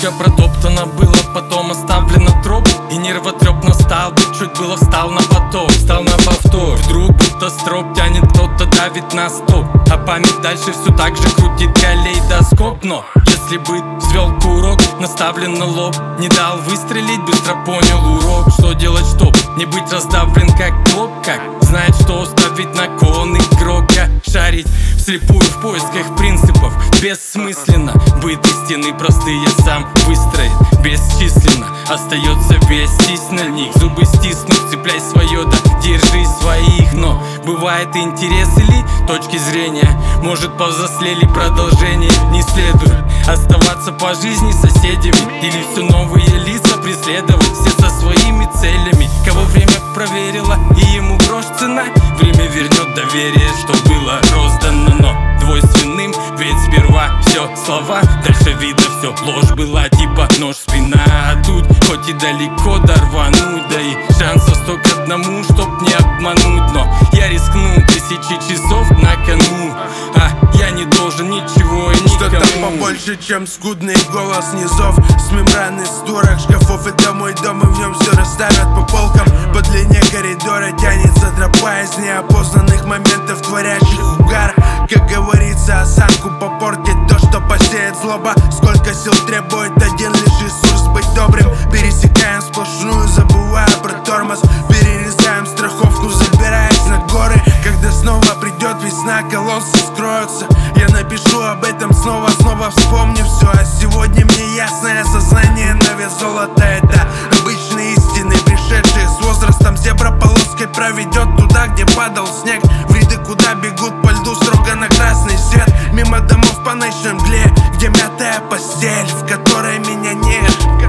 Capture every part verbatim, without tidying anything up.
Дорожка протоптана была, потом оставлена троп. И нервотреп настал, быть чуть было встал на поток. Встал на повтор, вдруг будто строп тянет, кто-то давит на стоп. А память дальше все так же крутит калейдоскоп. Но если бы взвел курок, наставлен на лоб, не дал выстрелить, быстро понял урок. Что делать, чтоб не быть раздавлен как клоп? Как знать, что ставить на кон игрока? Шарить вслепую в поисках принципов бессмысленно. Быт истины простые сам выстроит бесчисленно. Остается весь стиснуть них, зубы стиснуть, цепляй свое, да держи своих. Но бывает интерес или точки зрения, может повзрослели, продолжение не следует оставаться по жизни соседями, или все новые лица преследовать, все со своими целями. Кого время проверило и ему грош цена, время вернет доверие, что было роздано. Но двойственным, ведь сперва все слова, дальше видно все ложь была, типа нож спина. А тут хоть и далеко дорвануть, да и шансов сто к одному, чтоб не обмануть. Но я рискну, тысячи часов на кону, а я не должен ничего и никому. Что-то побольше, чем скудный голос низов, с мембран из турок, шкафов. Это мой дом, и в нем все расставят по полкам. По длине коридора тянется тропа из неопознанных моментов, творящих угар. Как говорится, осанку попортит то, что посеет злоба. Сколько сил требует один лишь ресурс быть добрым. Пересекаем сплошную, забывая про тормоз. Перерезаем страховку, забираясь на горы. Когда снова придет весна, колоссы скроются. Я напишу об этом снова, снова вспомню все. А сегодня мне ясное сознание на вес золота. Это обычные истины, пришедшие с возрастом. Зебра полоской проведет туда, где падал снег. В ряды, куда бегут по льду строго на красный свет. Мимо домов по ночной мгле, где мятая постель, в которой меня нет.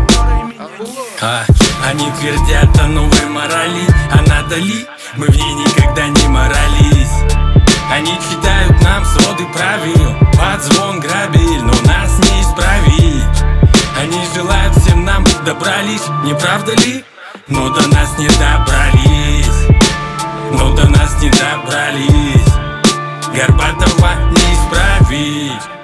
А, они твердят о новой морали, а надо ли? Мы в ней никогда не морались. Они читают нам своды правил, под звон грабель, но нас не исправить. Они желают всем нам добра лишь, не правда ли? Но до нас не добрались, но до нас не добрались. Горбатова не исправить.